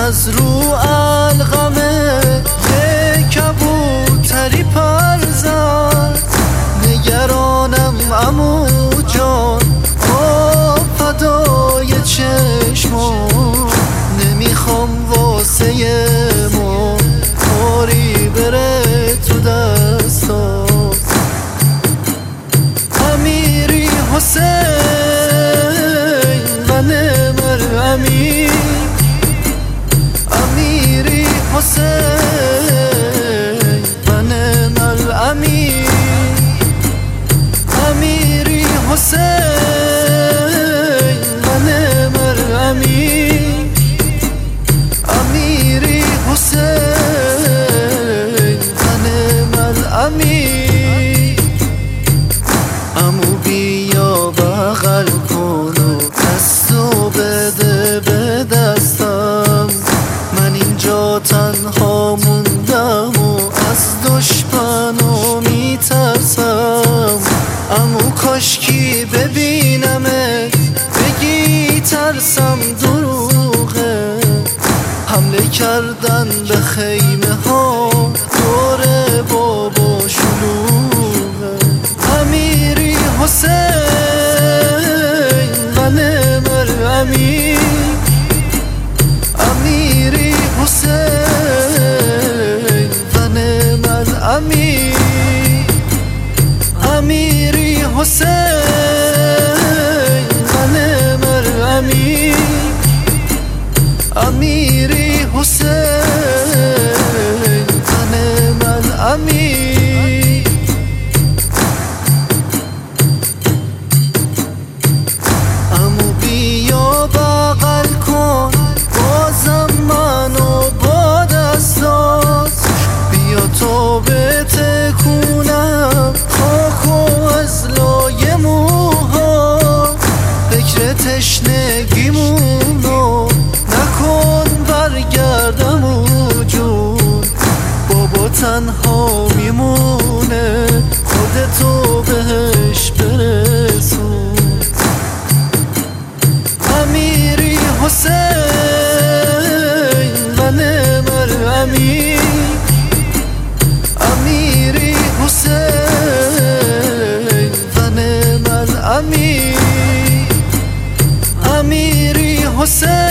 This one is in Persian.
از رو علقمه یه کبوتری پر زد. نگرانم عمو جان با فدای چشمان، نمیخوام واسه ما کاری بره تو دستات. امیری حسین غنم الامیر، امیری حسین غنم الامیر، امیری حسین غنم الامیر، امیری حسین غنم الامیر. عمو بیا بغل کن و دستو بده به دستم، من اینجا تنها موندم و از دشمنو میترسم. عمو کاشکی ببینمت بگی ترسم دروغه، حمله کردن به خیمه ها دور بابا شلوغه. امیری حسین غنم الامیر، امیری حسین غنم الامیر، امیری حسین غنم الامیر، امیری حسین غنم الامیر. عمو بیا بغل کن بازم منو با دستات، بیا تو بتکونم خاکو از لای موها. فکر تشنگیمونو نکن برگردم و جون، بابا تنها میمونه خودتو بهش برسون. امیری حسین غنم الامیر، امیری حسین غنم الامیر، امیری حسین